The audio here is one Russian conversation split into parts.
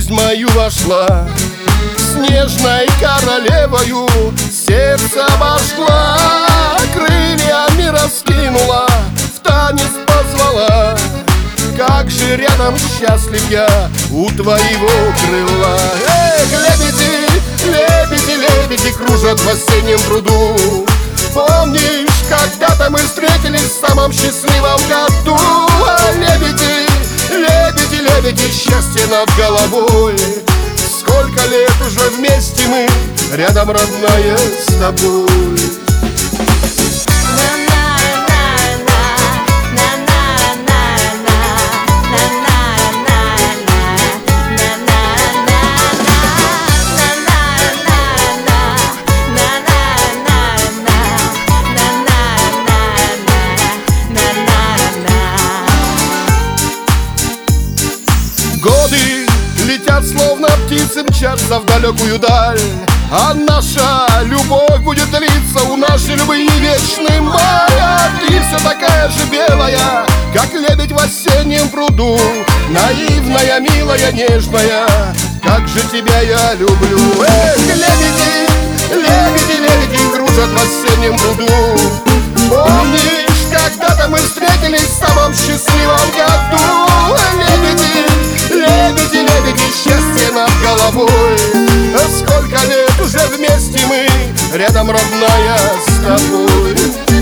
жизнь мою вошла, снежной королевою сердце обожгла, крыльями раскинула, в танец позвала. Как же рядом счастлив я у твоего крыла. Эх, лебеди, лебеди, лебеди кружат в осеннем пруду. Помнишь, когда-то мы встретились в самом счастливом году? А лебеди, лебеди, лебеди, счастье над головой. Сколько лет уже вместе мы, рядом, родная, с тобой. Годы летят, словно птицы мчатся в далекую даль, а наша любовь будет длиться, у нашей любви вечный май. А ты все такая же белая, как лебедь в осеннем пруду, наивная, милая, нежная, как же тебя я люблю. Эх, лебеди, лебеди, лебеди кружат в осеннем пруду. Помнишь, когда-то мы встретились в самом счастливом году? Лебеди, лебеди, лебеди, счастье над головой. Сколько лет уже вместе мы, рядом, родная, с тобой.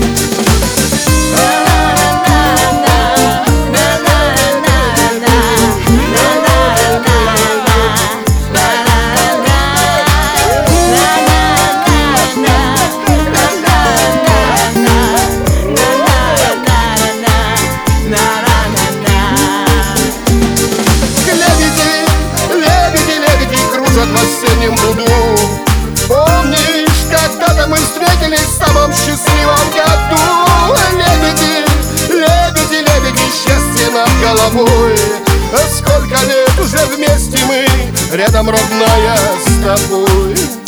В осеннем пруду. Помнишь, когда-то мы встретились в самом счастливом году? Лебеди, лебеди, лебеди, счастье над головой. Сколько лет уже вместе мы, рядом, родная, с тобой.